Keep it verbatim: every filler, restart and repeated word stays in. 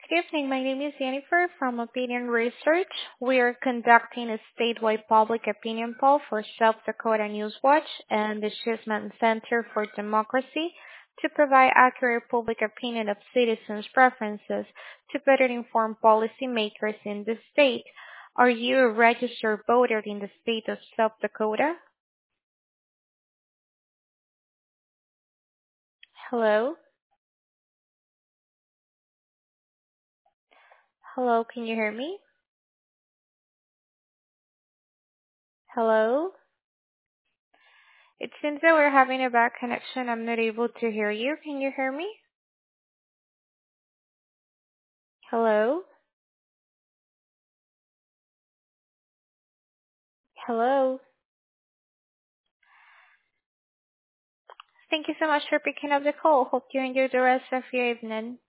Good evening. My name is Jennifer from Opinion Research. We are conducting a statewide public opinion poll for South Dakota Newswatch and the Schussman Center for Democracy to provide accurate public opinion of citizens' preferences to better inform policymakers in the state. Are you a registered voter in the state of South Dakota? Hello? Hello, can you hear me? Hello? It seems that we're having a bad connection. I'm not able to hear you. Can you hear me? Hello? Hello? Thank you so much for picking up the call. Hope you enjoy the rest of your evening.